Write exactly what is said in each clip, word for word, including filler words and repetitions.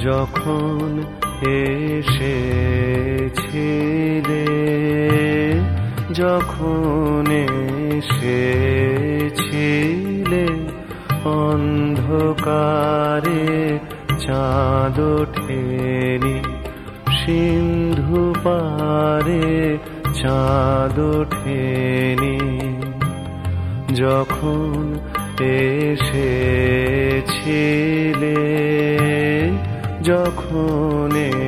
যখন এসেছিলে, যখন এসেছিলে, অন্ধকারে চাঁদ ওঠেনি, সিন্ধু পারে চাঁদ ওঠেনি। যখন এসেছিলে, যখন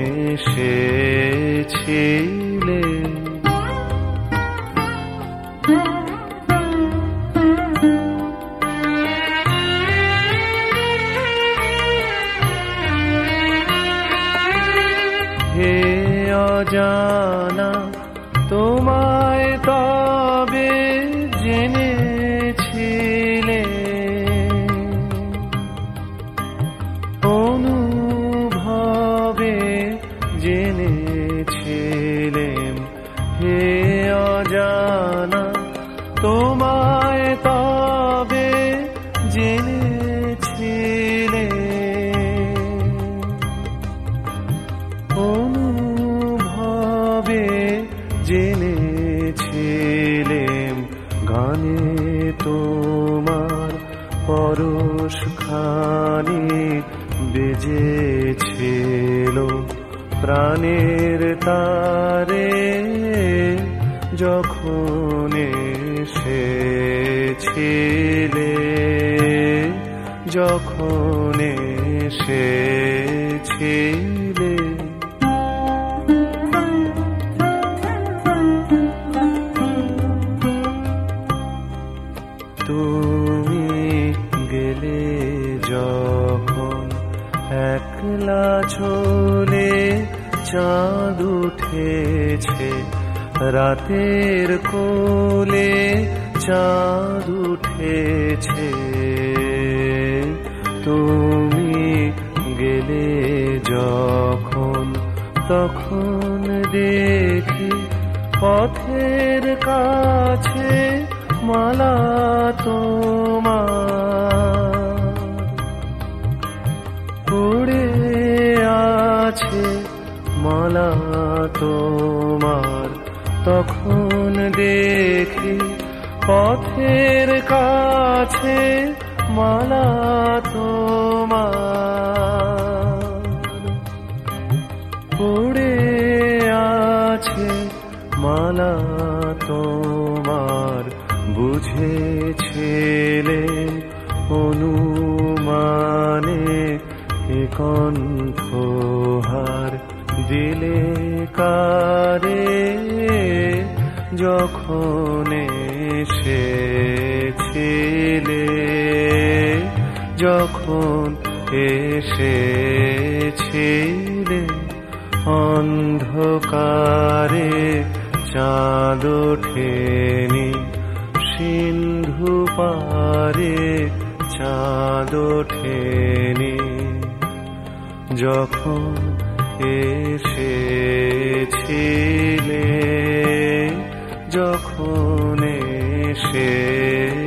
এসেছিলে, হে অজানা তোমায় তবে জেনেছিলে, অনুভবে জেনেছিলেম। হে অজানা তোমায় তবে জেনেছিলে, অনুভবে জেনেছিলেম। গানে তোমার পরশ খানি বেজেছিল, প্রাণের তারে যখন এসেছিলে, যখন এসেছিলে। তুমি গেলে যখন একলা চলে, চাঁদ উঠেছে রাতের কোলে, চাঁদ উঠেছে। তুমি গেলে যখন, তখন দেখি পথের কাছে মালা তোমার পড়ে আছে, মালা তোমার। তখন দেখি পথের কাছে মালা তোমার পড়ে আছে, মালা তোমার। বুঝেছিলে অনুমানে এ কণ্ঠহার দিলে কারে, যখন এসেছিলে, যখন এসেছিলে। অন্ধকারে চাঁদ ওঠেনি, সিন্ধু পারে চাঁদ ওঠেনি। যখন এসেছিলে, যখন এসে